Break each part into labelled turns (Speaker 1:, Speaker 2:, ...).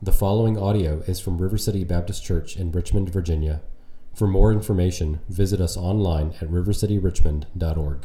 Speaker 1: The following audio is from River City Baptist Church in Richmond, Virginia. For more information, visit us online at rivercityrichmond.org.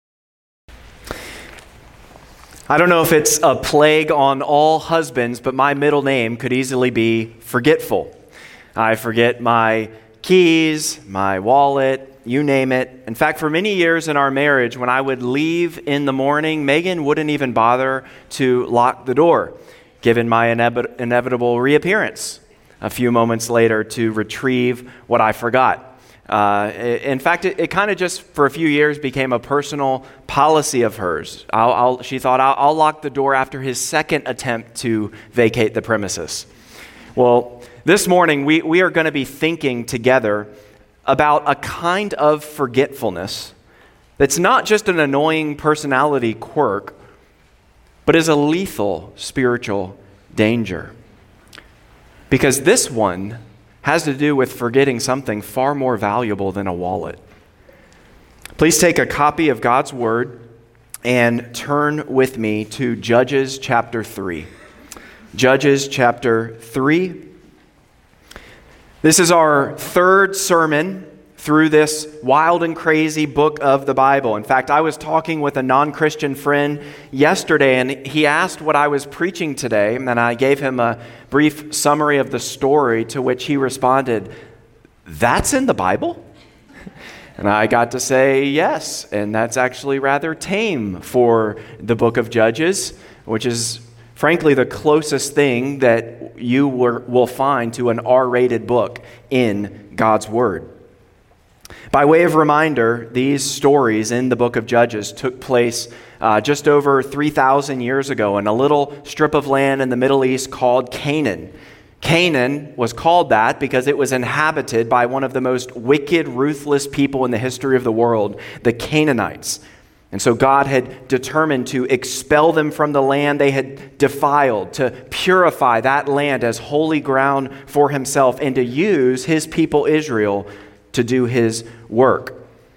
Speaker 2: I don't know if it's a plague on all husbands, but my middle name could easily be forgetful. I forget my keys, my wallet, you name it. In fact, for many years in our marriage, when I would leave in the morning, Megan wouldn't even bother to lock the door, given my inevitable reappearance a few moments later to retrieve what I forgot. In fact, it kind of just for a few years became a personal policy of hers. She thought, I'll lock the door after his second attempt to vacate the premises. Well, this morning we are going to be thinking together about a kind of forgetfulness that's not just an annoying personality quirk, but is a lethal spiritual danger. Because this one has to do with forgetting something far more valuable than a wallet. Please take a copy of God's Word and turn with me to Judges chapter 3. Judges chapter 3. This is our third sermon through this wild and crazy book of the Bible. In fact, I was talking with a non-Christian friend yesterday, and he asked what I was preaching today, and I gave him a brief summary of the story, to which he responded, "That's in the Bible?" And I got to say yes, and that's actually rather tame for the book of Judges, which is frankly the closest thing that you will find to an R-rated book in God's Word. By way of reminder, these stories in the book of Judges took place just over 3,000 years ago in a little strip of land in the Middle East called Canaan. Canaan was called that because it was inhabited by one of the most wicked, ruthless people in the history of the world, the Canaanites. And so God had determined to expel them from the land they had defiled, to purify that land as holy ground for himself, and to use his people Israel to do his work.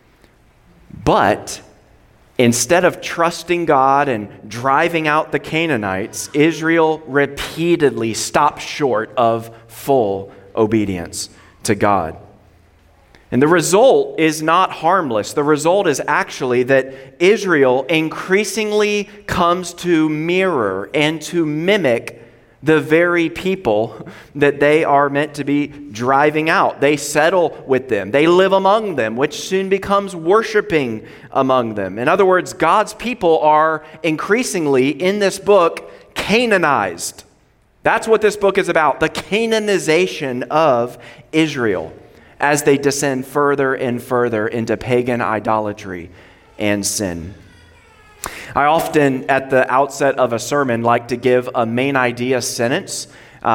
Speaker 2: But instead of trusting God and driving out the Canaanites, Israel repeatedly stopped short of full obedience to God. And the result is not harmless. The result is actually that Israel increasingly comes to mirror and to mimic the very people that they are meant to be driving out. They settle with them. They live among them, which soon becomes worshiping among them. In other words, God's people are increasingly, in this book, Canaanized. That's what this book is about, the Canaanization of Israel as they descend further and further into pagan idolatry and sin. I often, at the outset of a sermon, like to give a main idea sentence.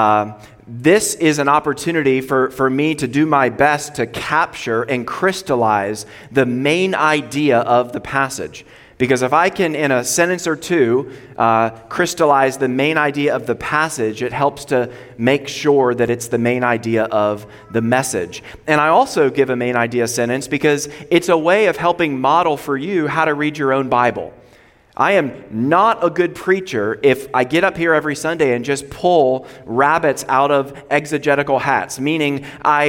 Speaker 2: This is an opportunity for me to do my best to capture and crystallize the main idea of the passage. Because if I can, in a sentence or two, crystallize the main idea of the passage, it helps to make sure that it's the main idea of the message. And I also give a main idea sentence because it's a way of helping model for you how to read your own Bible. I am not a good preacher if I get up here every Sunday and just pull rabbits out of exegetical hats, meaning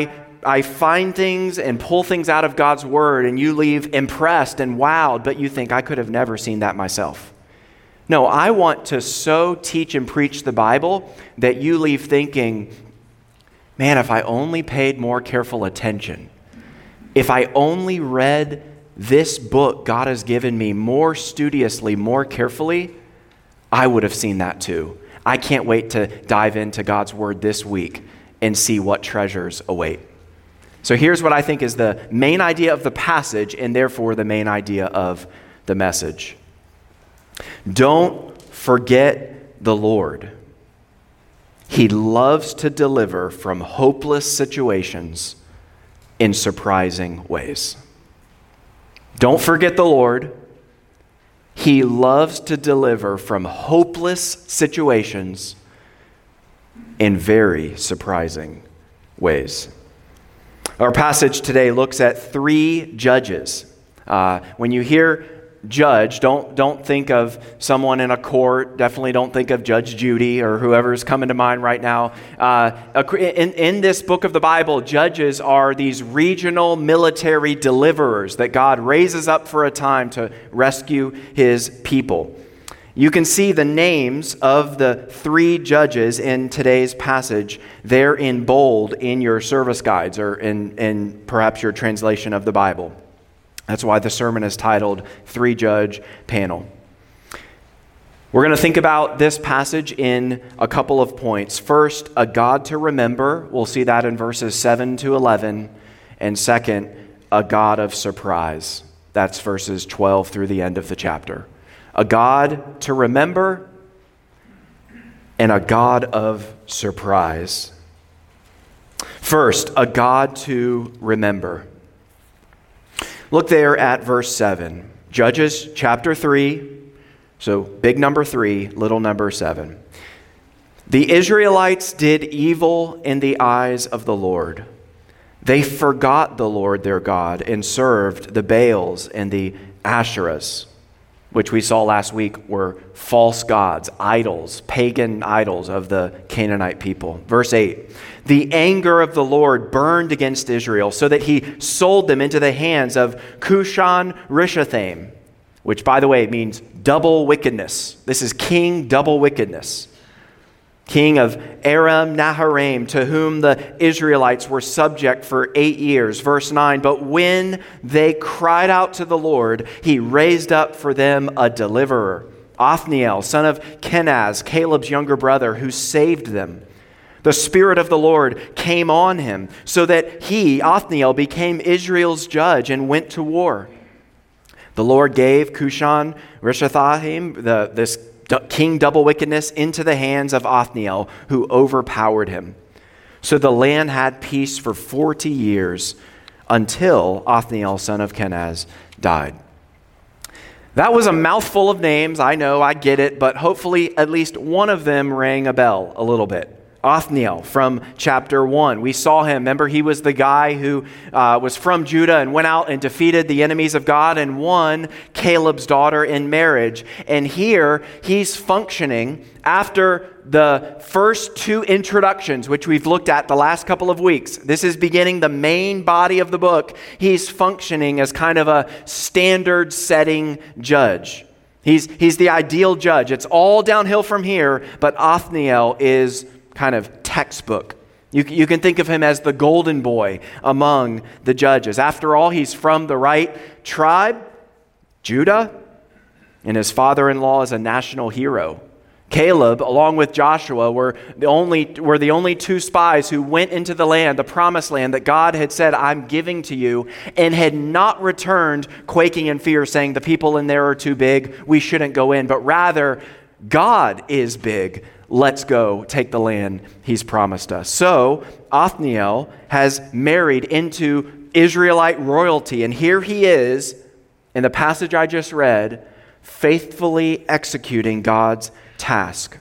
Speaker 2: I find things and pull things out of God's Word and you leave impressed and wowed, but you think, I could have never seen that myself. No, I want to so teach and preach the Bible that you leave thinking, man, if I only paid more careful attention, if I only read this book God has given me more studiously, more carefully, I would have seen that too. I can't wait to dive into God's Word this week and see what treasures await. So here's what I think is the main idea of the passage and therefore the main idea of the message. Don't forget the Lord. He loves to deliver from hopeless situations in surprising ways. Don't forget the Lord. He loves to deliver from hopeless situations in very surprising ways. Our passage today looks at three judges. When you hear judge, don't think of someone in a court. Definitely don't think of Judge Judy or whoever's coming to mind right now. In this book of the Bible, judges are these regional military deliverers that God raises up for a time to rescue his people. You can see the names of the 3 judges in today's passage. They're in bold in your service guides or in perhaps your translation of the Bible. That's why the sermon is titled 3-Judge Panel. We're going to think about this passage in a couple of points. First, a God to remember. We'll see that in verses 7 to 11. And second, a God of surprise. That's verses 12 through the end of the chapter. A God to remember and a God of surprise. First, a God to remember. Look there at verse 7. Judges chapter 3. So big number 3, little number 7. The Israelites did evil in the eyes of the Lord. They forgot the Lord their God and served the Baals and the Asherahs, which we saw last week were false gods, idols, pagan idols of the Canaanite people. Verse 8, the anger of the Lord burned against Israel so that he sold them into the hands of Cushan-Rishathaim, which, by the way, means double wickedness. This is King Double Wickedness, king of Aram Naharaim, to whom the Israelites were subject for 8 years. Verse 9, but when they cried out to the Lord, he raised up for them a deliverer, Othniel, son of Kenaz, Caleb's younger brother, who saved them. The Spirit of the Lord came on him, so that he, Othniel, became Israel's judge and went to war. The Lord gave Cushan-Rishathaim, this King Double Wickedness, into the hands of Othniel, who overpowered him. So the land had peace for 40 years until Othniel, son of Kenaz, died. That was a mouthful of names. I know, I get it, but hopefully at least one of them rang a bell a little bit. Othniel from chapter 1. We saw him. Remember, he was the guy who was from Judah and went out and defeated the enemies of God and won Caleb's daughter in marriage. And here he's functioning after the first 2 introductions, which we've looked at the last couple of weeks. This is beginning the main body of the book. He's functioning as kind of a standard setting judge. He's the ideal judge. It's all downhill from here, but Othniel is kind of textbook. You can think of him as the golden boy among the judges. After all, he's from the right tribe, Judah, and his father-in-law is a national hero. Caleb, along with Joshua, were the only 2 spies who went into the land, the promised land that God had said, I'm giving to you, and had not returned quaking in fear, saying the people in there are too big, we shouldn't go in, but rather, God is big. Let's go take the land he's promised us. So Othniel has married into Israelite royalty, and here he is in the passage I just read, faithfully executing God's task.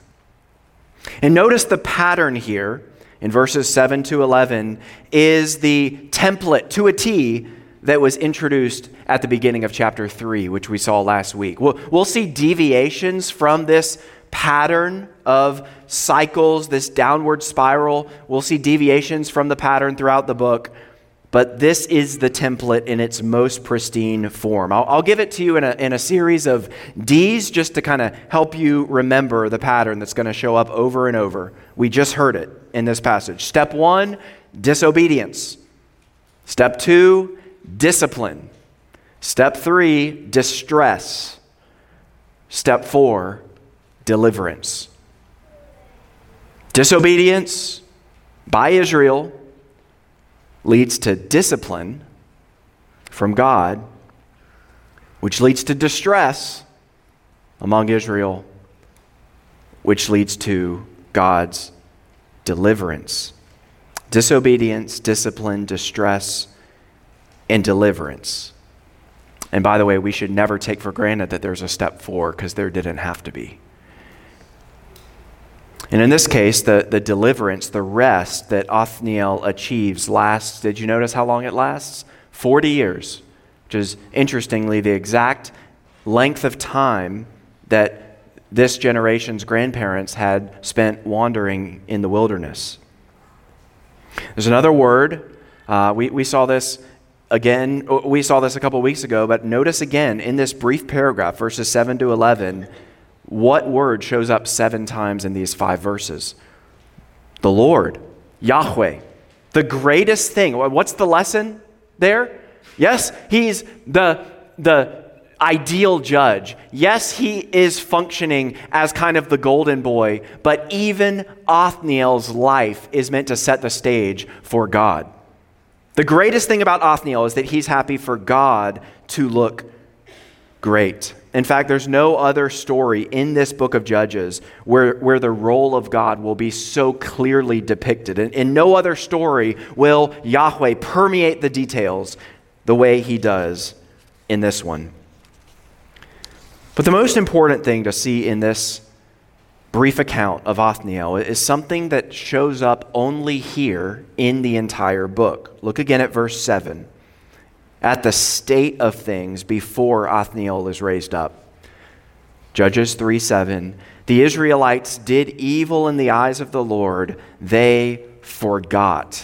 Speaker 2: And notice the pattern here in verses 7 to 11 is the template to a T that was introduced at the beginning of chapter 3, which we saw last week. We'll see deviations from this pattern of cycles, this downward spiral. We'll see deviations from the pattern throughout the book, but this is the template in its most pristine form. I'll give it to you in a series of D's just to kind of help you remember the pattern that's going to show up over and over. We just heard it in this passage. Step 1, disobedience. Step 2, discipline. Step 3, distress. Step 4, deliverance. Disobedience by Israel leads to discipline from God, which leads to distress among Israel, which leads to God's deliverance. Disobedience, discipline, distress, and deliverance. And by the way, we should never take for granted that there's a step 4, because there didn't have to be. And in this case, the deliverance, the rest that Othniel achieves lasts, did you notice how long it lasts? 40 years, which is interestingly the exact length of time that this generation's grandparents had spent wandering in the wilderness. There's another word. We saw this again. We saw this a couple weeks ago, but notice again in this brief paragraph, verses 7 to 11, what word shows up 7 times in these 5 verses? The Lord, Yahweh, the greatest thing. What's the lesson there? Yes, he's the ideal judge. Yes, he is functioning as kind of the golden boy, but even Othniel's life is meant to set the stage for God. The greatest thing about Othniel is that he's happy for God to look great. In fact, there's no other story in this book of Judges where the role of God will be so clearly depicted. And in no other story will Yahweh permeate the details the way he does in this one. But the most important thing to see in this brief account of Othniel is something that shows up only here in the entire book. Look again at verse 7. At the state of things before Othniel is raised up. Judges 3:7. The Israelites did evil in the eyes of the Lord. They forgot.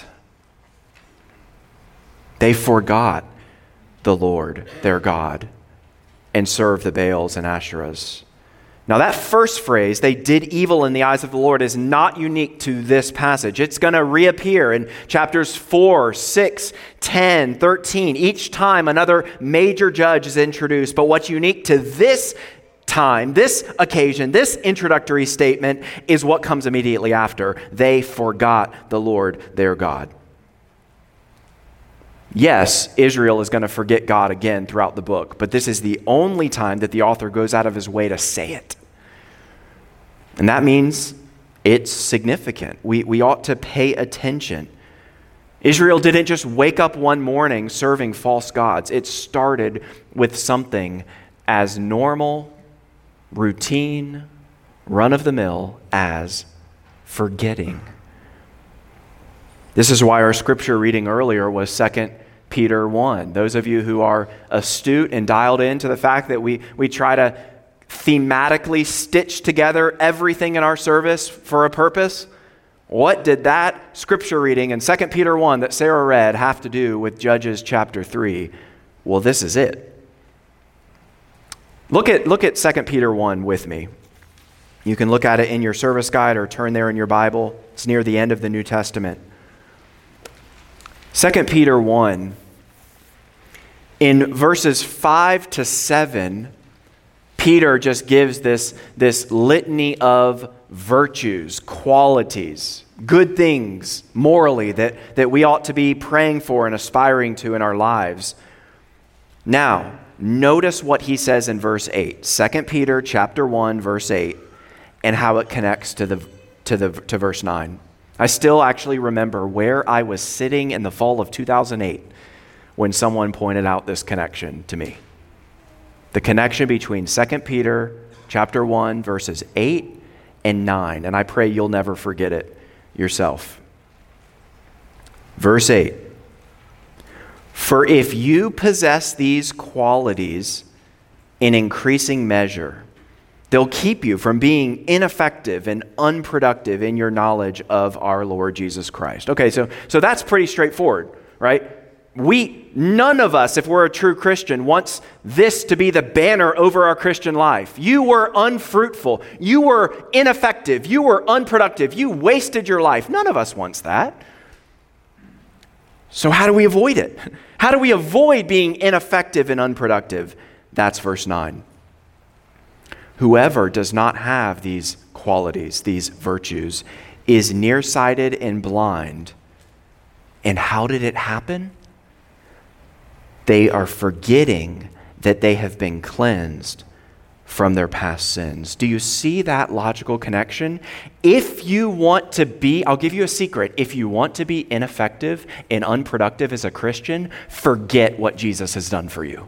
Speaker 2: They forgot the Lord, their God, and served the Baals and Asherahs. Now that first phrase, they did evil in the eyes of the Lord, is not unique to this passage. It's going to reappear in chapters 4, 6, 10, 13. Each time another major judge is introduced. But what's unique to this time, this occasion, this introductory statement is what comes immediately after. They forgot the Lord their God. Yes, Israel is going to forget God again throughout the book, but this is the only time that the author goes out of his way to say it. And that means it's significant. We ought to pay attention. Israel didn't just wake up one morning serving false gods. It started with something as normal, routine, run-of-the-mill as forgetting. This is why our scripture reading earlier was 2 Peter 1. Those of you who are astute and dialed into the fact that we try to thematically stitch together everything in our service for a purpose, what did that scripture reading in 2 Peter 1 that Sarah read have to do with Judges chapter 3? Well, this is it. Look at 2 Peter 1 with me. You can look at it in your service guide or turn there in your Bible. It's near the end of the New Testament. 2 Peter 1, in verses 5 to 7, Peter just gives this litany of virtues, qualities, good things morally that we ought to be praying for and aspiring to in our lives. Now, notice what he says in verse 8, 2 Peter chapter 1, verse 8, and how it connects to verse 9. I still actually remember where I was sitting in the fall of 2008 when someone pointed out this connection to me. The connection between 2 Peter chapter 1, verses 8 and 9. And I pray you'll never forget it yourself. Verse 8. For if you possess these qualities in increasing measure, they'll keep you from being ineffective and unproductive in your knowledge of our Lord Jesus Christ. Okay, so that's pretty straightforward, right? None of us, if we're a true Christian, wants this to be the banner over our Christian life. You were unfruitful. You were ineffective. You were unproductive. You wasted your life. None of us wants that. So how do we avoid it? How do we avoid being ineffective and unproductive? That's verse 9. Whoever does not have these qualities, these virtues, is nearsighted and blind. And how did it happen? They are forgetting that they have been cleansed from their past sins. Do you see that logical connection? If you want to be, I'll give you a secret. If you want to be ineffective and unproductive as a Christian, forget what Jesus has done for you.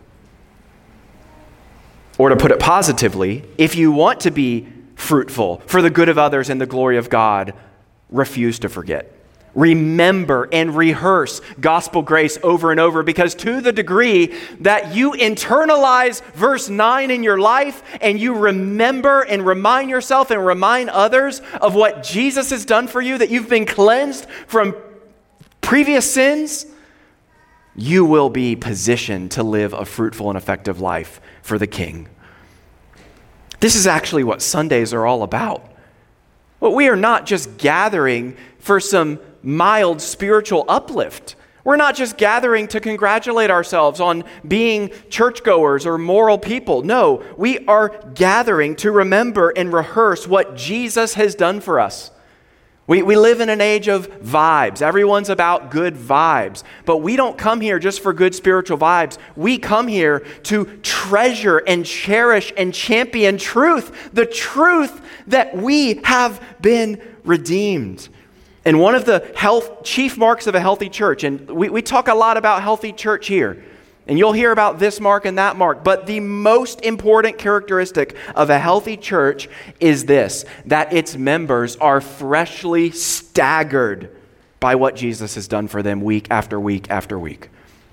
Speaker 2: Or to put it positively, if you want to be fruitful for the good of others and the glory of God, refuse to forget. remember and rehearse gospel grace over and over, because to the degree that you internalize verse 9 in your life and you remember and remind yourself and remind others of what Jesus has done for you, that you've been cleansed from previous sins, you will be positioned to live a fruitful and effective life for the King. This is actually what Sundays are all about. Well, we are not just gathering for some mild spiritual uplift. We're not just gathering to congratulate ourselves on being churchgoers or moral people. No, we are gathering to remember and rehearse what Jesus has done for us. We live in an age of vibes. Everyone's about good vibes. But we don't come here just for good spiritual vibes. We come here to treasure and cherish and champion truth. The truth that we have been redeemed. And one of the chief marks of a healthy church, and we talk a lot about healthy church here, and you'll hear about this mark and that mark, but the most important characteristic of a healthy church is this, that its members are freshly staggered by what Jesus has done for them week after week after week.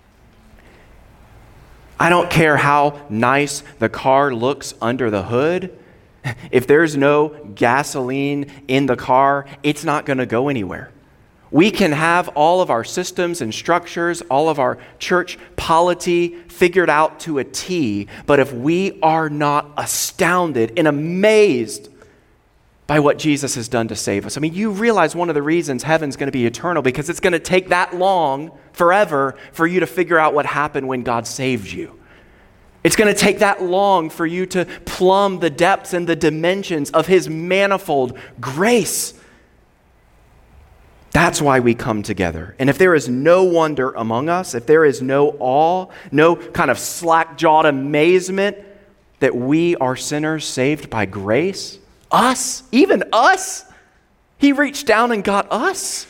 Speaker 2: I don't care how nice the car looks under the hood. If there's no gasoline in the car, it's not going to go anywhere. We can have all of our systems and structures, all of our church polity figured out to a T, but if we are not astounded and amazed by what Jesus has done to save us. I mean, you realize one of the reasons heaven's going to be eternal, because it's going to take that long, forever, for you to figure out what happened when God saved you. It's going to take that long for you to plumb the depths and the dimensions of His manifold grace. That's why we come together. And if there is no wonder among us, if there is no awe, no kind of slack-jawed amazement that we are sinners saved by grace, us, even us, He reached down and got us,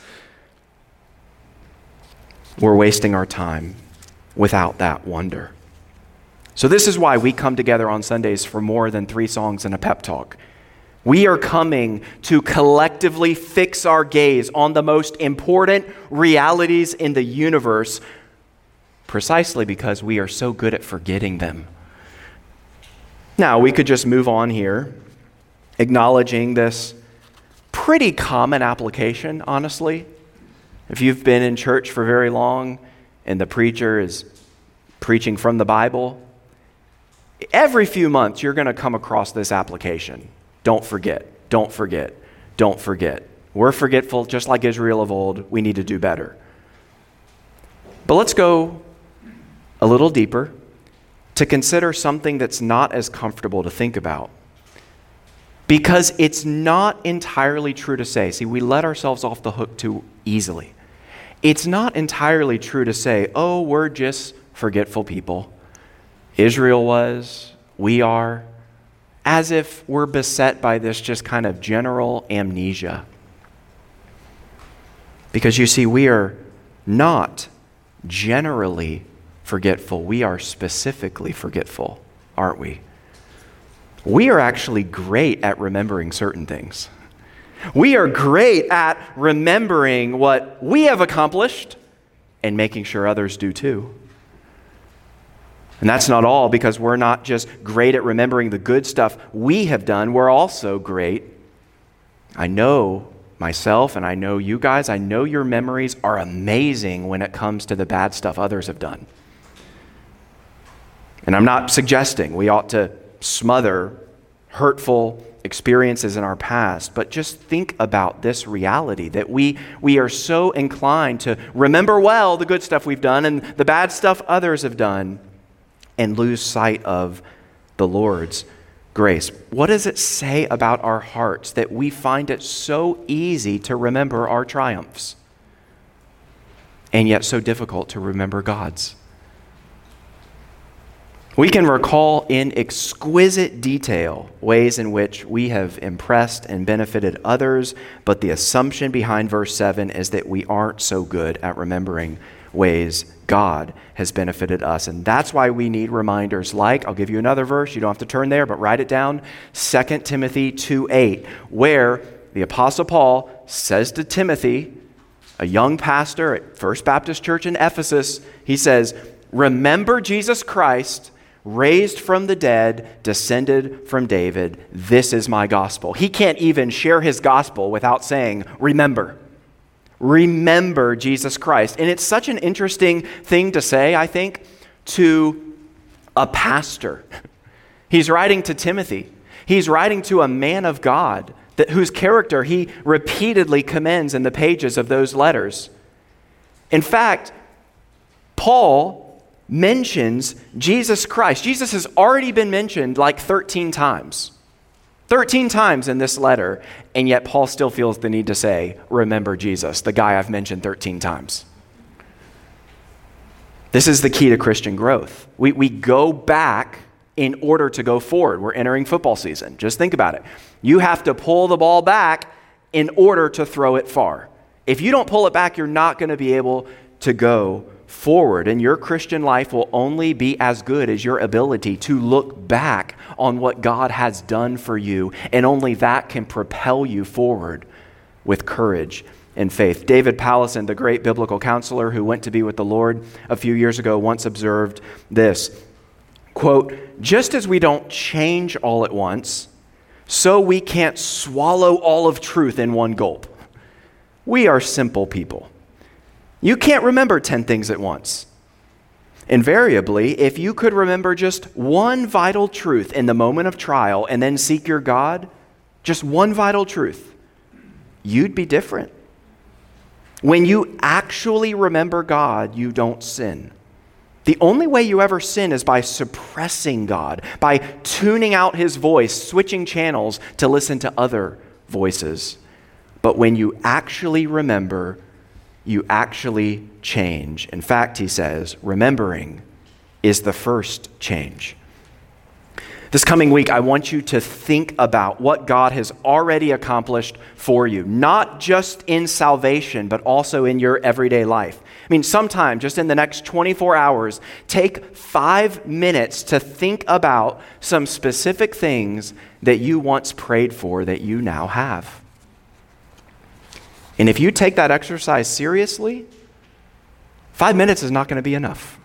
Speaker 2: we're wasting our time without that wonder. So this is why we come together on Sundays for more than 3 songs and a pep talk. We are coming to collectively fix our gaze on the most important realities in the universe, precisely because we are so good at forgetting them. Now, we could just move on here, acknowledging this pretty common application, honestly. If you've been in church for very long and the preacher is preaching from the Bible, every few months you're going to come across this application. Don't forget, don't forget, don't forget. We're forgetful just like Israel of old. We need to do better. But let's go a little deeper to consider something that's not as comfortable to think about. Because it's not entirely true to say, see, we let ourselves off the hook too easily. It's not entirely true to say, oh, we're just forgetful people. Israel was, we are, as if we're beset by this just kind of general amnesia. Because you see, we are not generally forgetful. We are specifically forgetful, aren't we? We are actually great at remembering certain things. We are great at remembering what we have accomplished and making sure others do too. And that's not all, because we're not just great at remembering the good stuff we have done. We're also great. I know myself and I know you guys, I know your memories are amazing when it comes to the bad stuff others have done. And I'm not suggesting we ought to smother hurtful experiences in our past, but just think about this reality that we are so inclined to remember well the good stuff we've done and the bad stuff others have done, and lose sight of the Lord's grace. What does it say about our hearts that we find it so easy to remember our triumphs and yet so difficult to remember God's? We can recall in exquisite detail ways in which we have impressed and benefited others, but the assumption behind verse 7 is that we aren't so good at remembering ways God has benefited us. And that's why we need reminders like, I'll give you another verse, you don't have to turn there, but write it down, 2 Timothy 2:8, where the Apostle Paul says to Timothy, a young pastor at First Baptist Church in Ephesus, he says, remember Jesus Christ, raised from the dead, descended from David. This is my gospel. He can't even share his gospel without saying, remember. Remember Jesus Christ. And it's such an interesting thing to say, I think, to a pastor. He's writing to Timothy. He's writing to a man of God whose character he repeatedly commends in the pages of those letters. In fact, Paul mentions Jesus Christ. Jesus has already been mentioned like 13 times. 13 times in this letter, and yet Paul still feels the need to say, remember Jesus, the guy I've mentioned 13 times. This is the key to Christian growth. We go back in order to go forward. We're entering football season. Just think about it. You have to pull the ball back in order to throw it far. If you don't pull it back, you're not going to be able to go forward. And your Christian life will only be as good as your ability to look back on what God has done for you. And only that can propel you forward with courage and faith. David Powlison, the great biblical counselor who went to be with the Lord a few years ago, once observed this, quote, just as we don't change all at once, so we can't swallow all of truth in one gulp. We are simple people. You can't remember 10 things at once. Invariably, if you could remember just one vital truth in the moment of trial and then seek your God, just one vital truth, you'd be different. When you actually remember God, you don't sin. The only way you ever sin is by suppressing God, by tuning out his voice, switching channels to listen to other voices. But when you actually remember, you actually change. In fact, he says, remembering is the first change. This coming week, I want you to think about what God has already accomplished for you, not just in salvation, but also in your everyday life. I mean, sometime just in the next 24 hours, take 5 minutes to think about some specific things that you once prayed for that you now have. And if you take that exercise seriously, 5 minutes is not going to be enough.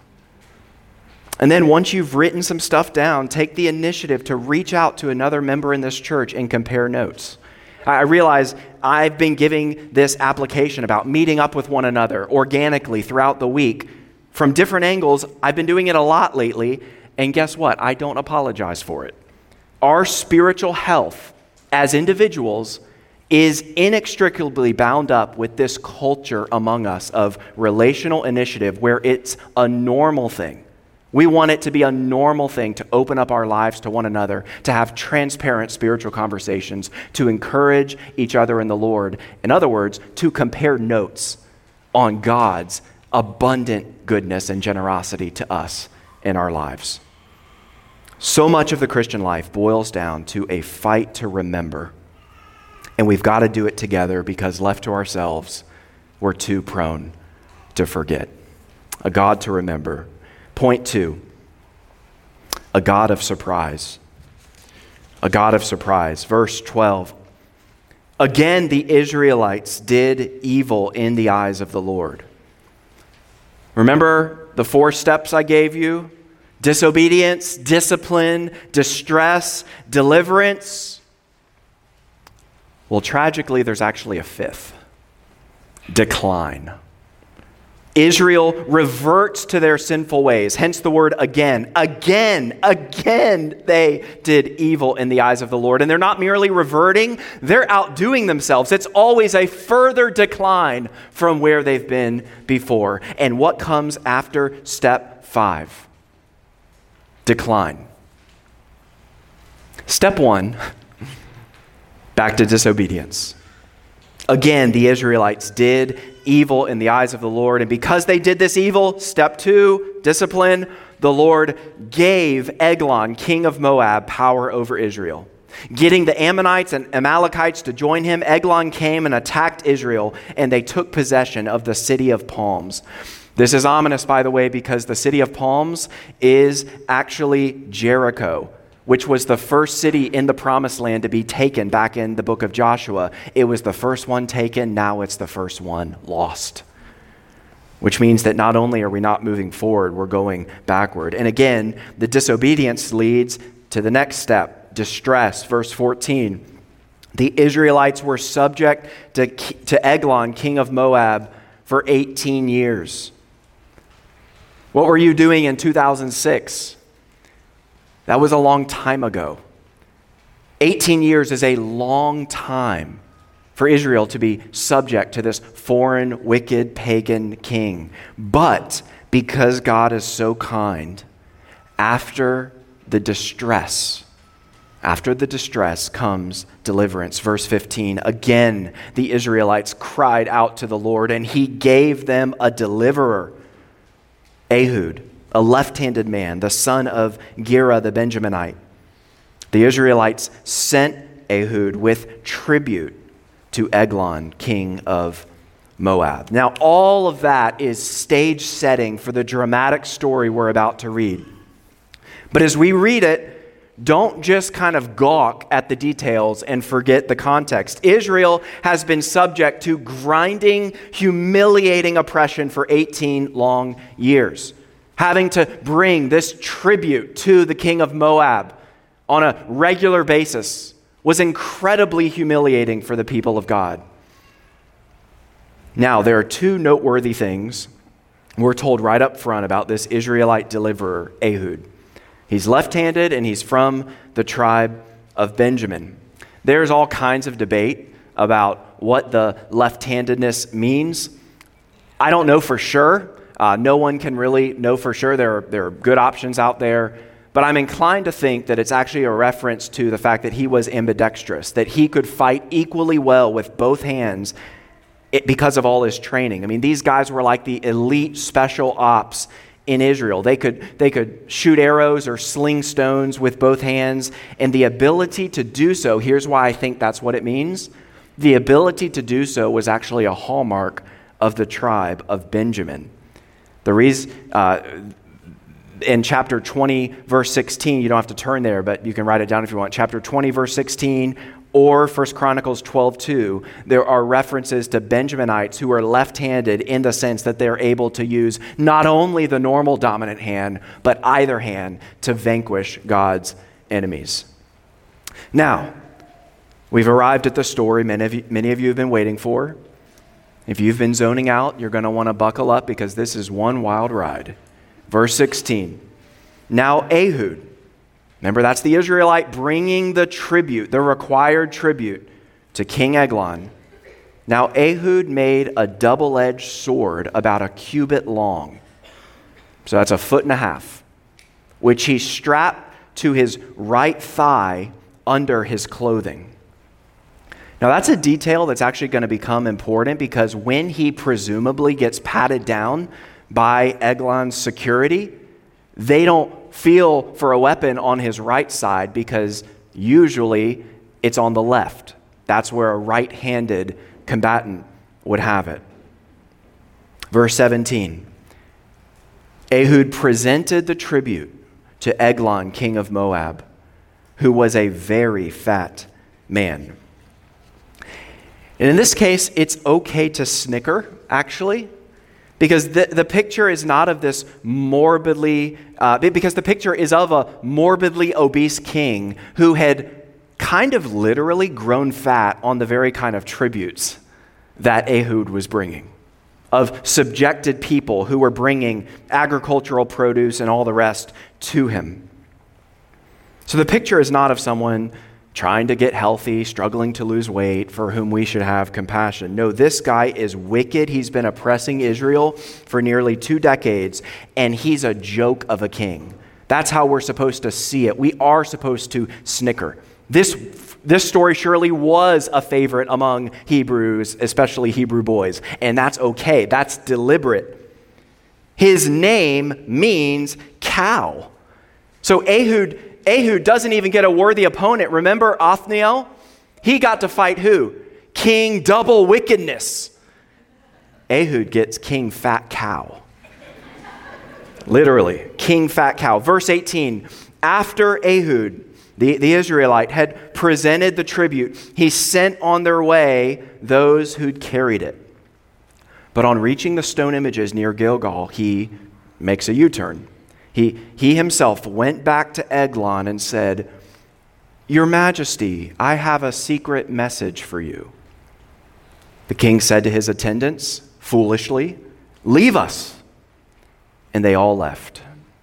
Speaker 2: And then once you've written some stuff down, take the initiative to reach out to another member in this church and compare notes. I realize I've been giving this application about meeting up with one another organically throughout the week from different angles. I've been doing it a lot lately, and guess what? I don't apologize for it. Our spiritual health as individuals is inextricably bound up with this culture among us of relational initiative where it's a normal thing. We want it to be a normal thing to open up our lives to one another, to have transparent spiritual conversations, to encourage each other in the Lord. In other words, to compare notes on God's abundant goodness and generosity to us in our lives. So much of the Christian life boils down to a fight to remember. And we've got to do it together because left to ourselves, we're too prone to forget. A God to remember. Point 2, a God of surprise. A God of surprise. Verse 12. Again, the Israelites did evil in the eyes of the Lord. Remember the 4 steps I gave you? Disobedience, discipline, distress, deliverance. Well, tragically, there's actually a 5th. Decline. Israel reverts to their sinful ways, hence the word again. Again, they did evil in the eyes of the Lord. And they're not merely reverting, they're outdoing themselves. It's always a further decline from where they've been before. And what comes after step 5? Decline. Step 1, back to disobedience. Again, the Israelites did evil in the eyes of the Lord. And because they did this evil, step 2, discipline, the Lord gave Eglon, king of Moab, power over Israel. Getting the Ammonites and Amalekites to join him, Eglon came and attacked Israel, and they took possession of the city of palms. This is ominous, by the way, because the city of palms is actually Jericho, which was the first city in the promised land to be taken back in the book of Joshua. It was the first one taken, now it's the first one lost. Which means that not only are we not moving forward, we're going backward. And again, the disobedience leads to the next step, distress. Verse 14, the Israelites were subject to Eglon, king of Moab, for 18 years. What were you doing in 2006? That was a long time ago. 18 years is a long time for Israel to be subject to this foreign, wicked, pagan king. But because God is so kind, after the distress comes deliverance. Verse 15, again, the Israelites cried out to the Lord, and he gave them a deliverer, Ehud, a left-handed man, the son of Gera the Benjaminite. The Israelites sent Ehud with tribute to Eglon, king of Moab. Now, all of that is stage setting for the dramatic story we're about to read. But as we read it, don't just kind of gawk at the details and forget the context. Israel has been subject to grinding, humiliating oppression for 18 long years. Having to bring this tribute to the king of Moab on a regular basis was incredibly humiliating for the people of God. Now, there are two noteworthy things we're told right up front about this Israelite deliverer, Ehud. He's left-handed and he's from the tribe of Benjamin. There's all kinds of debate about what the left-handedness means. I don't know for sure. No one can really know for sure. There are good options out there. But I'm inclined to think that it's actually a reference to the fact that he was ambidextrous, that he could fight equally well with both hands because of all his training. I mean, these guys were like the elite special ops in Israel. They could shoot arrows or sling stones with both hands, and the ability to do so, here's why I think that's what it means. The ability to do so was actually a hallmark of the tribe of Benjamin. The reason, in chapter 20, verse 16, you don't have to turn there, but you can write it down if you want. Chapter 20, verse 16, or 1 Chronicles 12:2, there are references to Benjaminites who are left-handed in the sense that they're able to use not only the normal dominant hand, but either hand to vanquish God's enemies. Now, we've arrived at the story many of you have been waiting for. If you've been zoning out, you're going to want to buckle up because this is one wild ride. Verse 16, now Ehud, remember that's the Israelite bringing the tribute, the required tribute to King Eglon. Now Ehud made a double-edged sword about a cubit long, so that's 1.5 feet, which he strapped to his right thigh under his clothing. Now that's a detail that's actually going to become important because when he presumably gets patted down by Eglon's security, they don't feel for a weapon on his right side because usually it's on the left. That's where a right-handed combatant would have it. Verse 17, Ehud presented the tribute to Eglon, king of Moab, who was a very fat man. And in this case, it's okay to snicker, actually, because the picture is not of this because the picture is of a morbidly obese king who had kind of literally grown fat on the very kind of tributes that Ehud was bringing, of subjected people who were bringing agricultural produce and all the rest to him. So the picture is not of someone trying to get healthy, struggling to lose weight, for whom we should have compassion. No, this guy is wicked. He's been oppressing Israel for nearly 2 decades, and he's a joke of a king. That's how we're supposed to see it. We are supposed to snicker. This story surely was a favorite among Hebrews, especially Hebrew boys, and that's okay. That's deliberate. His name means cow. So Ehud doesn't even get a worthy opponent. Remember Othniel? He got to fight who? King Double Wickedness. Ehud gets King Fat Cow. Literally, King Fat Cow. Verse 18, after Ehud the Israelite, had presented the tribute, he sent on their way those who'd carried it. But on reaching the stone images near Gilgal, he makes a U-turn. He himself went back to Eglon and said, "Your Majesty, I have a secret message for you." The king said to his attendants, foolishly, "Leave us." And they all left.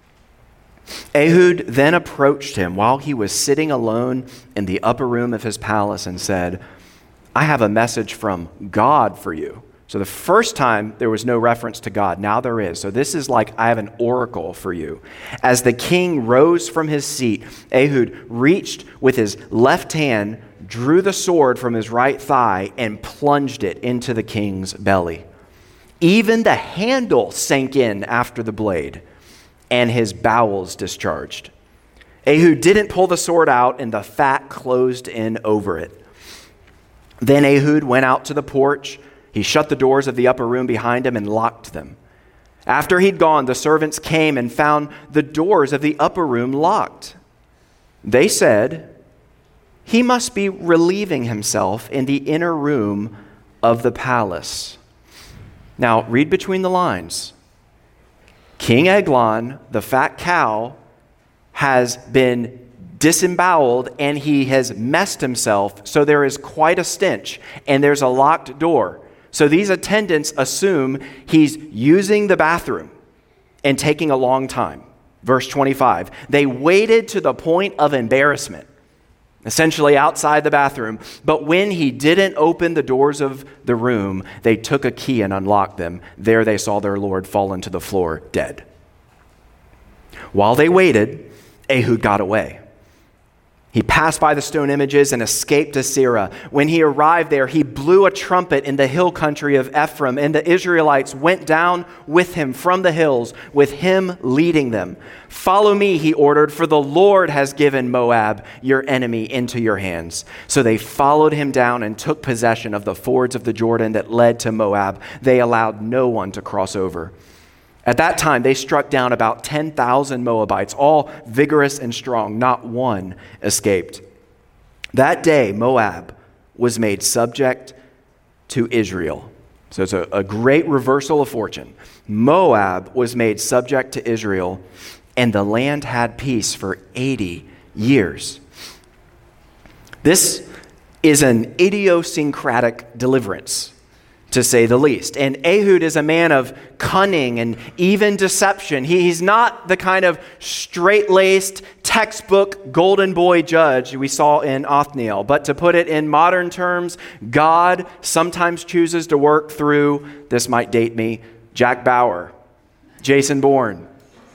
Speaker 2: Ehud then approached him while he was sitting alone in the upper room of his palace and said, "I have a message from God for you." So the first time there was no reference to God. Now there is. So this is like, I have an oracle for you. As the king rose from his seat, Ehud reached with his left hand, drew the sword from his right thigh, and plunged it into the king's belly. Even the handle sank in after the blade, and his bowels discharged. Ehud didn't pull the sword out, and the fat closed in over it. Then Ehud went out to the porch. He shut the doors of the upper room behind him and locked them. After he'd gone, the servants came and found the doors of the upper room locked. They said, "He must be relieving himself in the inner room of the palace." Now, read between the lines. King Eglon, the fat cow, has been disemboweled and he has messed himself, so there is quite a stench, and there's a locked door. So these attendants assume he's using the bathroom and taking a long time. Verse 25, they waited to the point of embarrassment, essentially outside the bathroom. But when he didn't open the doors of the room, they took a key and unlocked them. There they saw their Lord fallen to the floor dead. While they waited, Ehud got away. He passed by the stone images and escaped to Seirah. When he arrived there, he blew a trumpet in the hill country of Ephraim, and the Israelites went down with him from the hills, with him leading them. "Follow me," he ordered, "for the Lord has given Moab, your enemy, into your hands." So they followed him down and took possession of the fords of the Jordan that led to Moab. They allowed no one to cross over. At that time, they struck down about 10,000 Moabites, all vigorous and strong. Not one escaped. That day, Moab was made subject to Israel. So it's a great reversal of fortune. Moab was made subject to Israel, and the land had peace for 80 years. This is an idiosyncratic deliverance, to say the least. And Ehud is a man of cunning and even deception. He's not the kind of straight-laced, textbook golden boy judge we saw in Othniel. But to put it in modern terms, God sometimes chooses to work through, this might date me, Jack Bauer, Jason Bourne,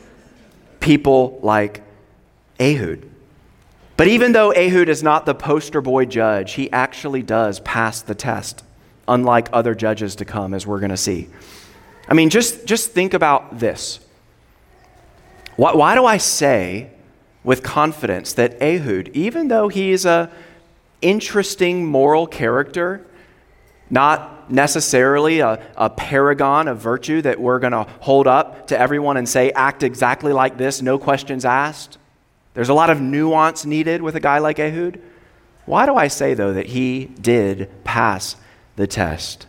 Speaker 2: people like Ehud. But even though Ehud is not the poster boy judge, he actually does pass the test, unlike other judges to come, as we're going to see. I mean, just think about this. Why do I say with confidence that Ehud, even though he is an interesting moral character, not necessarily a paragon of virtue that we're going to hold up to everyone and say, act exactly like this, no questions asked? There's a lot of nuance needed with a guy like Ehud. Why do I say, though, that he did pass the test?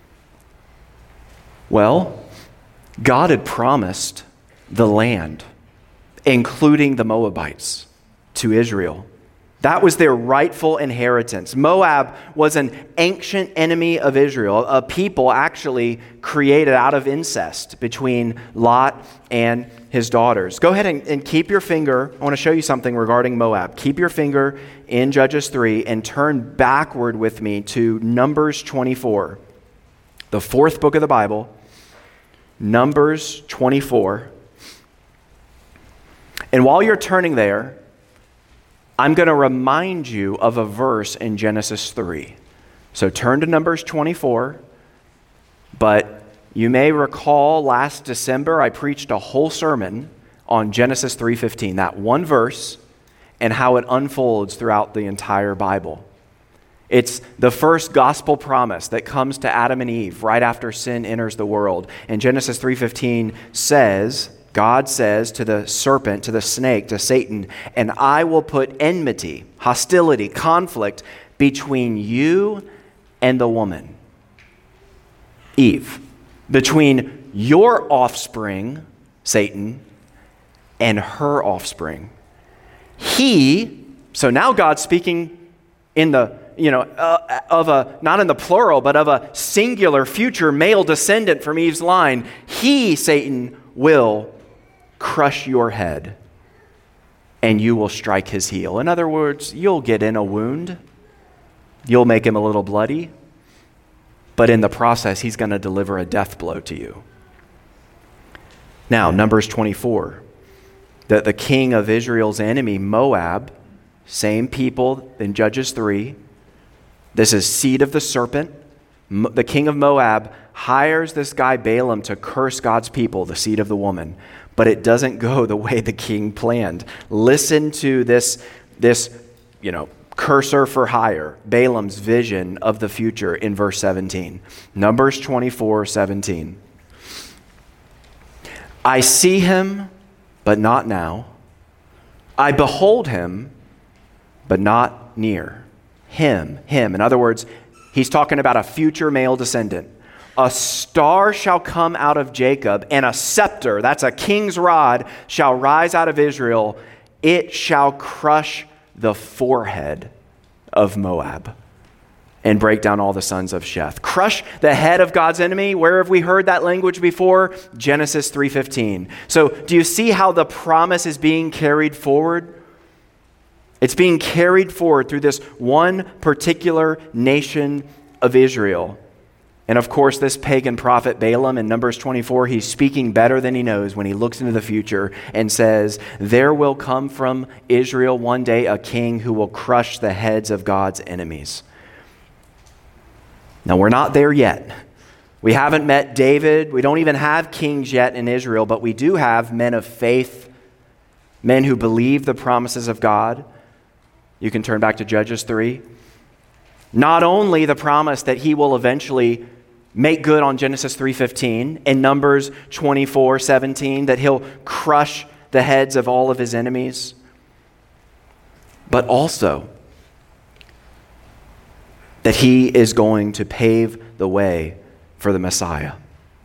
Speaker 2: Well, God had promised the land, including the Moabites, to Israel. That was their rightful inheritance. Moab was an ancient enemy of Israel, a people actually created out of incest between Lot and his daughters. Go ahead and keep your finger. I want to show you something regarding Moab. Keep your finger in Judges 3 and turn backward with me to Numbers 24, the fourth book of the Bible, Numbers 24. And while you're turning there, I'm going to remind you of a verse in Genesis 3. So turn to Numbers 24, but you may recall last December I preached a whole sermon on Genesis 3:15, that one verse, and how it unfolds throughout the entire Bible. It's the first gospel promise that comes to Adam and Eve right after sin enters the world. And Genesis 3:15 says, God says to the serpent, to the snake, to Satan, and I will put enmity, hostility, conflict between you and the woman, Eve, between your offspring, Satan, and her offspring. So now God's speaking in the, not in the plural, but of a singular future male descendant from Eve's line. He, Satan, will crush your head, and you will strike his heel. In other words, you'll get in a wound. You'll make him a little bloody. But in the process, he's going to deliver a death blow to you. Now, Numbers 24. That the king of Israel's enemy, Moab, same people in Judges 3. This is seed of the serpent. The king of Moab hires this guy Balaam to curse God's people, the seed of the woman. But it doesn't go the way the king planned. Listen to this cursor for hire, Balaam's vision of the future in verse 17. Numbers 24:17. I see him, but not now. I behold him, but not near. Him. In other words, he's talking about a future male descendant. A star shall come out of Jacob, and a scepter, that's a king's rod, shall rise out of Israel. It shall crush the forehead of Moab and break down all the sons of Sheth. Crush the head of God's enemy. Where have we heard that language before? Genesis 3:15. So do you see how the promise is being carried forward? It's being carried forward through this one particular nation of Israel. And of course, this pagan prophet Balaam in Numbers 24, he's speaking better than he knows when he looks into the future and says, there will come from Israel one day a king who will crush the heads of God's enemies. Now, we're not there yet. We haven't met David. We don't even have kings yet in Israel, but we do have men of faith, men who believe the promises of God. You can turn back to Judges 3. Not only the promise that he will eventually make good on Genesis 3:15 and Numbers 24:17, that he'll crush the heads of all of his enemies, but also that he is going to pave the way for the Messiah.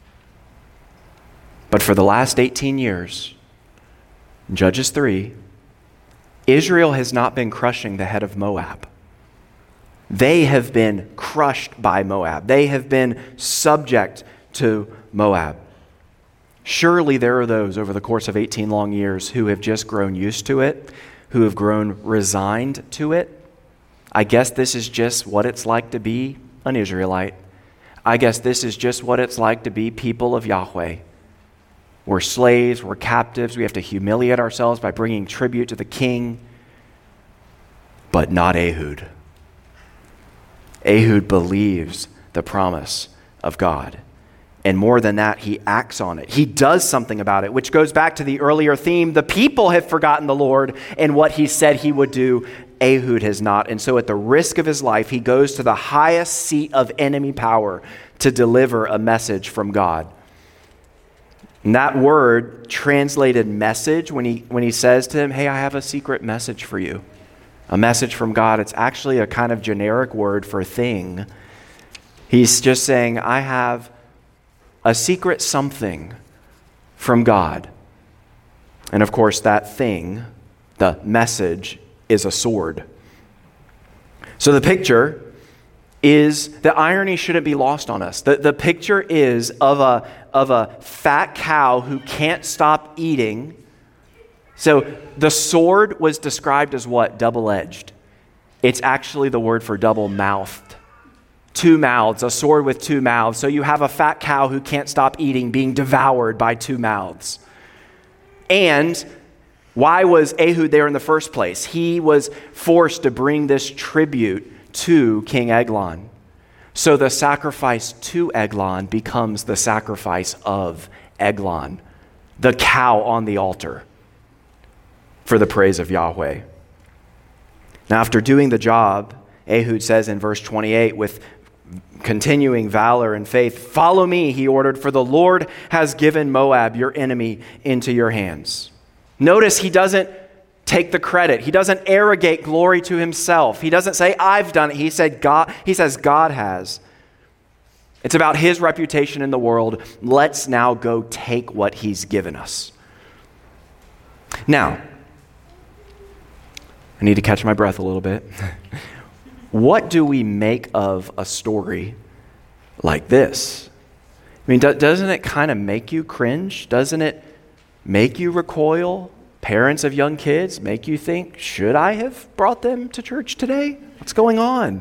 Speaker 2: But for the last 18 years, in Judges 3, Israel has not been crushing the head of Moab. They have been crushed by Moab. They have been subject to Moab. Surely there are those over the course of 18 long years who have just grown used to it, who have grown resigned to it. I guess this is just what it's like to be an Israelite. I guess this is just what it's like to be people of Yahweh. We're slaves, we're captives, we have to humiliate ourselves by bringing tribute to the king. But not Ehud. Ehud believes the promise of God. And more than that, he acts on it. He does something about it, which goes back to the earlier theme. The people have forgotten the Lord and what he said he would do. Ehud has not. And so at the risk of his life, he goes to the highest seat of enemy power to deliver a message from God. And that word, translated message, when he says to him, hey, I have a secret message for you. A message from God. It's actually a kind of generic word for thing. He's just saying, I have a secret something from God. And of course, that thing, the message, is a sword. So the picture is, the irony shouldn't be lost on us. The picture is of a fat cow who can't stop eating. So the sword was described as what? Double-edged. It's actually the word for double-mouthed. Two mouths, a sword with two mouths. So you have a fat cow who can't stop eating being devoured by two mouths. And why was Ehud there in the first place? He was forced to bring this tribute to King Eglon. So the sacrifice to Eglon becomes the sacrifice of Eglon, the cow on the altar, for the praise of Yahweh. Now, after doing the job, Ehud says in verse 28, with continuing valor and faith. Follow me, he ordered, for the Lord has given Moab, your enemy, into your hands. Notice he doesn't take the credit. He doesn't arrogate glory to himself. He doesn't say, I've done it. He says God has. It's about his reputation in the world. Let's now go take what he's given us. Now, I need to catch my breath a little bit. What do we make of a story like this? I mean, doesn't it kind of make you cringe? Doesn't it make you recoil? Parents of young kids make you think, should I have brought them to church today? What's going on?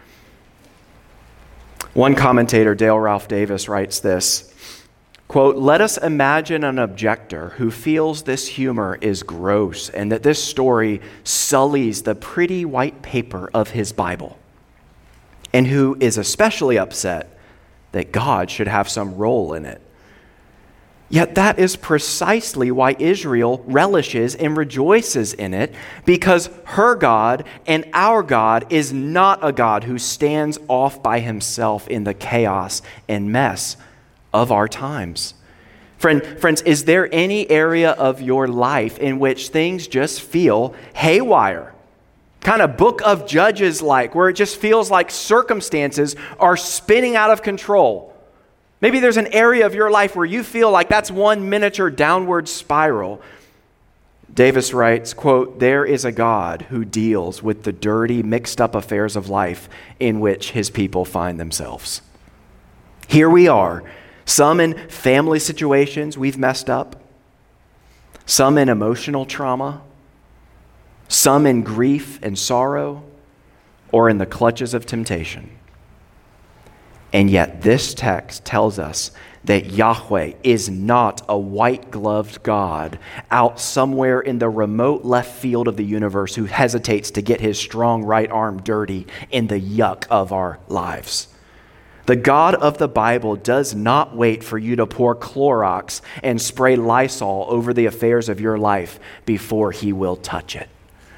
Speaker 2: One commentator, Dale Ralph Davis, writes this, quote, "Let us imagine an objector who feels this humor is gross and that this story sullies the pretty white paper of his Bible, and who is especially upset that God should have some role in it. Yet that is precisely why Israel relishes and rejoices in it, because her God and our God is not a God who stands off by himself in the chaos and mess of our times." Friends, is there any area of your life in which things just feel haywire? Kind of Book of Judges like, where it just feels like circumstances are spinning out of control. Maybe there's an area of your life where you feel like that's one miniature downward spiral. Davis writes, quote, "There is a God who deals with the dirty, mixed up affairs of life in which his people find themselves." Here we are, some in family situations we've messed up, some in emotional trauma, some in grief and sorrow, or in the clutches of temptation. And yet this text tells us that Yahweh is not a white-gloved God out somewhere in the remote left field of the universe who hesitates to get his strong right arm dirty in the yuck of our lives. The God of the Bible does not wait for you to pour Clorox and spray Lysol over the affairs of your life before he will touch it.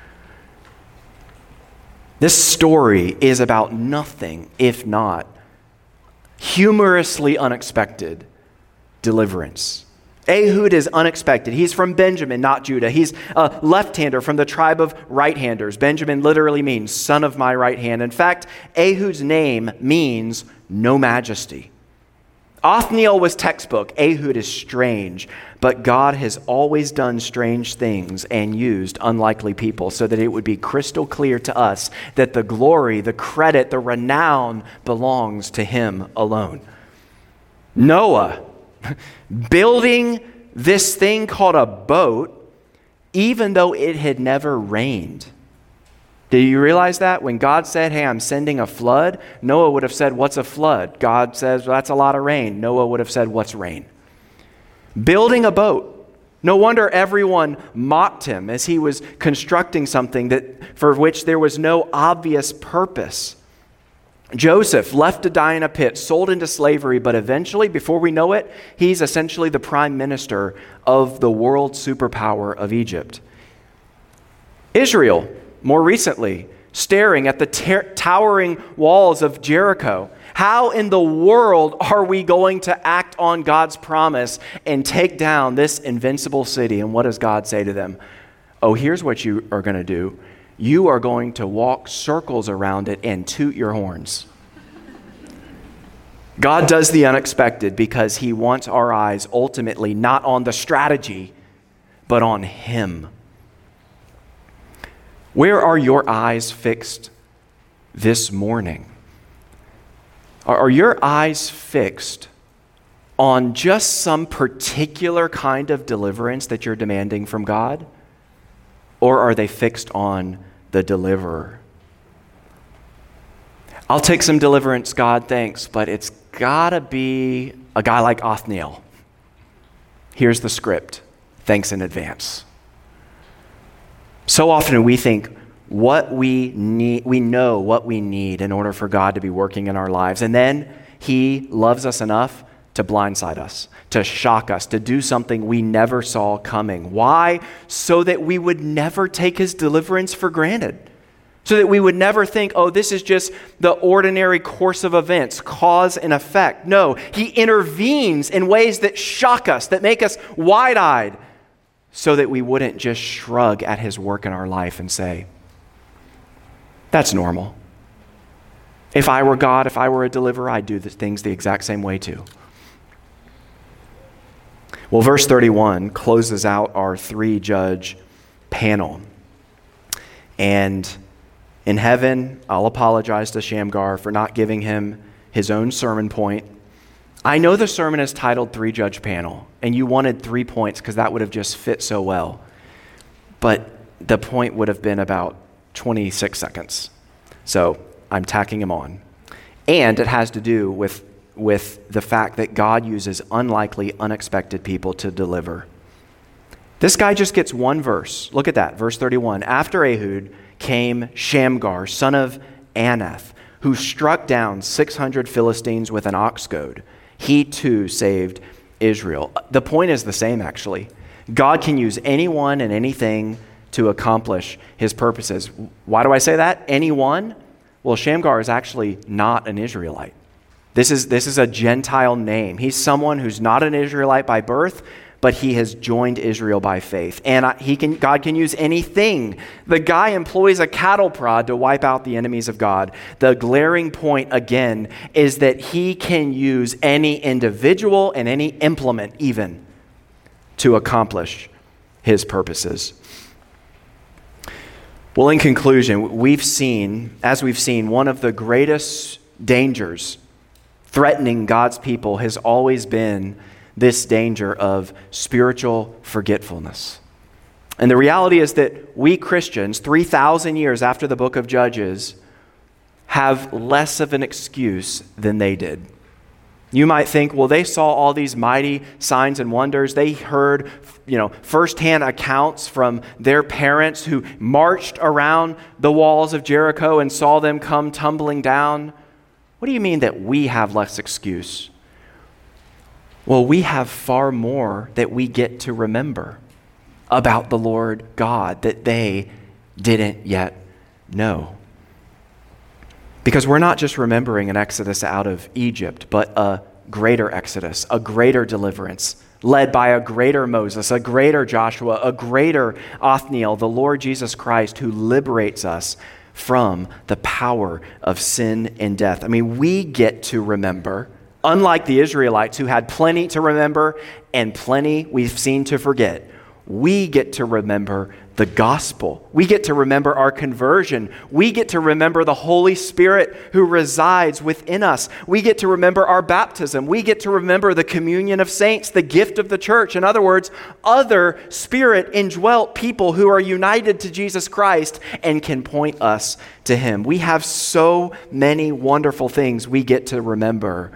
Speaker 2: This story is about nothing if not humorously unexpected deliverance. Ehud is unexpected. He's from Benjamin, not Judah. He's a left-hander from the tribe of right-handers. Benjamin literally means son of my right hand. In fact, Ehud's name means no majesty. Othniel was textbook. Ehud is strange. But God has always done strange things and used unlikely people so that it would be crystal clear to us that the glory, the credit, the renown belongs to him alone. Noah, building this thing called a boat, even though it had never rained. Do you realize that? When God said, hey, I'm sending a flood, Noah would have said, what's a flood? God says, well, that's a lot of rain. Noah would have said, what's rain? Building a boat. No wonder everyone mocked him as he was constructing something for which there was no obvious purpose. Joseph, left to die in a pit, sold into slavery, but eventually, before we know it, he's essentially the prime minister of the world superpower of Egypt. Israel, more recently, staring at the towering walls of Jericho. How in the world are we going to act on God's promise and take down this invincible city? And what does God say to them? Oh, here's what you are going to do. You are going to walk circles around it and toot your horns. God does the unexpected because he wants our eyes ultimately not on the strategy, but on him. Where are your eyes fixed this morning? Are your eyes fixed on just some particular kind of deliverance that you're demanding from God? Or are they fixed on the deliverer? I'll take some deliverance, God, thanks, but it's gotta be a guy like Othniel. Here's the script. Thanks in advance. So often we think what we need, we know what we need in order for God to be working in our lives. And then he loves us enough to blindside us, to shock us, to do something we never saw coming. Why? So that we would never take his deliverance for granted. so that we would never think, oh, this is just the ordinary course of events, cause and effect. No, he intervenes in ways that shock us, that make us wide-eyed, so that we wouldn't just shrug at his work in our life and say, that's normal. If I were God, if I were a deliverer, I'd do things the exact same way too. Well, verse 31 closes out our three-judge panel. And in heaven, I'll apologize to Shamgar for not giving him his own sermon point. I know the sermon is titled Three-Judge Panel, and you wanted 3 points because that would have just fit so well. But the point would have been about 26 seconds. So I'm tacking them on. And it has to do with the fact that God uses unlikely, unexpected people to deliver. This guy just gets one verse. Look at that, verse 31. After Ehud came Shamgar, son of Anath, who struck down 600 Philistines with an ox goad. He too saved Israel. The point is the same, actually. God can use anyone and anything to accomplish his purposes. Why do I say that? Anyone? Well, Shamgar is actually not an Israelite. This is a Gentile name. He's someone who's not an Israelite by birth, but he has joined Israel by faith. And God can use anything. The guy employs a cattle prod to wipe out the enemies of God. The glaring point, again, is that he can use any individual and any implement even to accomplish his purposes. Well, in conclusion, as we've seen, one of the greatest dangers threatening God's people has always been this danger of spiritual forgetfulness. And the reality is that we Christians, 3,000 years after the book of Judges, have less of an excuse than they did. You might think, well, they saw all these mighty signs and wonders. They heard, firsthand accounts from their parents who marched around the walls of Jericho and saw them come tumbling down. What do you mean that we have less excuse? Well, we have far more that we get to remember about the Lord God that they didn't yet know. Because we're not just remembering an exodus out of Egypt, but a greater exodus, a greater deliverance, led by a greater Moses, a greater Joshua, a greater Othniel, the Lord Jesus Christ, who liberates us from the power of sin and death. I mean, we get to remember, unlike the Israelites who had plenty to remember and plenty we've seen to forget, we get to remember the gospel. We get to remember our conversion. We get to remember the Holy Spirit who resides within us. We get to remember our baptism. We get to remember the communion of saints, the gift of the church. In other words, other Spirit-indwelt people who are united to Jesus Christ and can point us to Him. We have so many wonderful things we get to remember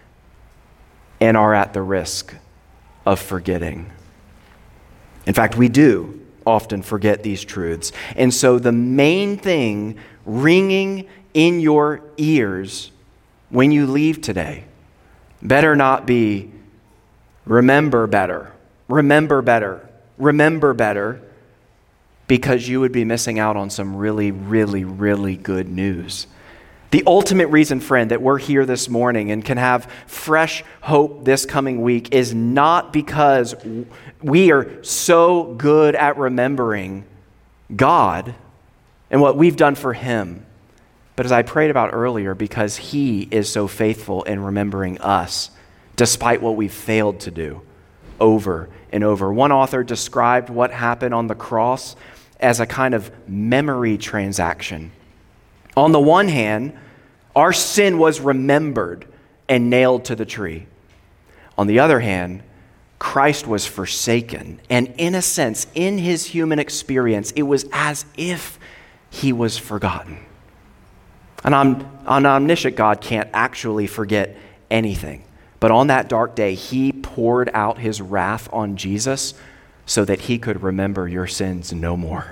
Speaker 2: and are at the risk of forgetting. In fact, we do often forget these truths. And so the main thing ringing in your ears when you leave today better not be remember better, remember better, remember better, because you would be missing out on some really, really, really good news. The ultimate reason, friend, that we're here this morning and can have fresh hope this coming week is not because we are so good at remembering God and what we've done for Him, but as I prayed about earlier, because He is so faithful in remembering us, despite what we've failed to do over and over. One author described what happened on the cross as a kind of memory transaction. On the one hand, our sin was remembered and nailed to the tree. On the other hand, Christ was forsaken. And in a sense, in His human experience, it was as if He was forgotten. An omniscient God can't actually forget anything. But on that dark day, He poured out His wrath on Jesus so that He could remember your sins no more.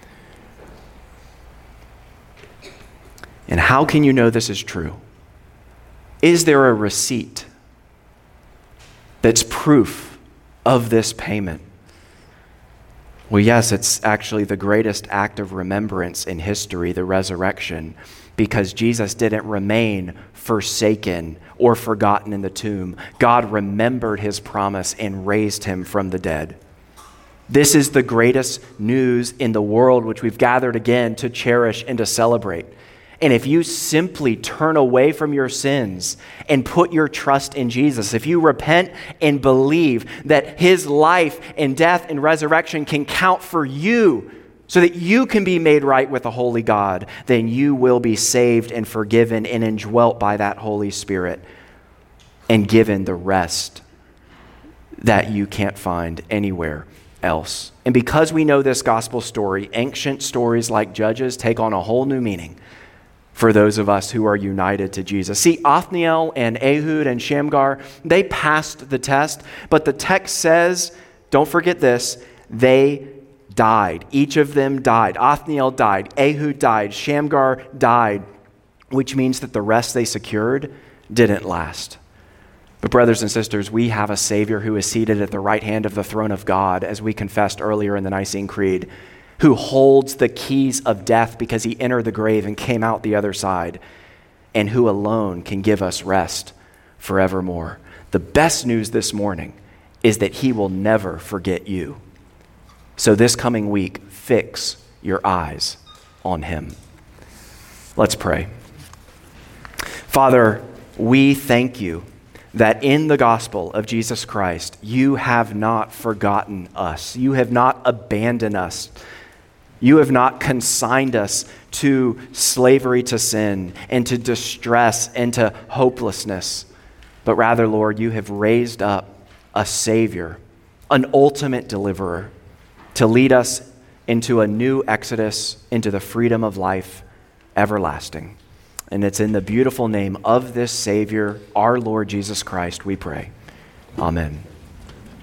Speaker 2: And how can you know this is true? Is there a receipt that's proof of this payment? Well, yes, it's actually the greatest act of remembrance in history, the resurrection, because Jesus didn't remain forsaken or forgotten in the tomb. God remembered his promise and raised him from the dead. This is the greatest news in the world, which we've gathered again to cherish and to celebrate. And if you simply turn away from your sins and put your trust in Jesus, if you repent and believe that his life and death and resurrection can count for you so that you can be made right with the holy God, then you will be saved and forgiven and indwelt by that Holy Spirit and given the rest that you can't find anywhere else. And because we know this gospel story, ancient stories like Judges take on a whole new meaning for those of us who are united to Jesus. See, Othniel and Ehud and Shamgar, they passed the test, but the text says, don't forget this, they died. Each of them died. Othniel died. Ehud died. Shamgar died, which means that the rest they secured didn't last. But brothers and sisters, we have a Savior who is seated at the right hand of the throne of God, as we confessed earlier in the Nicene Creed, who holds the keys of death because he entered the grave and came out the other side, and who alone can give us rest forevermore. The best news this morning is that he will never forget you. So this coming week, fix your eyes on him. Let's pray. Father, we thank you that in the gospel of Jesus Christ, you have not forgotten us. You have not abandoned us. You have not consigned us to slavery to sin and to distress and to hopelessness. But rather, Lord, you have raised up a Savior, an ultimate deliverer, to lead us into a new exodus, into the freedom of life everlasting. And it's in the beautiful name of this Savior, our Lord Jesus Christ, we pray. Amen.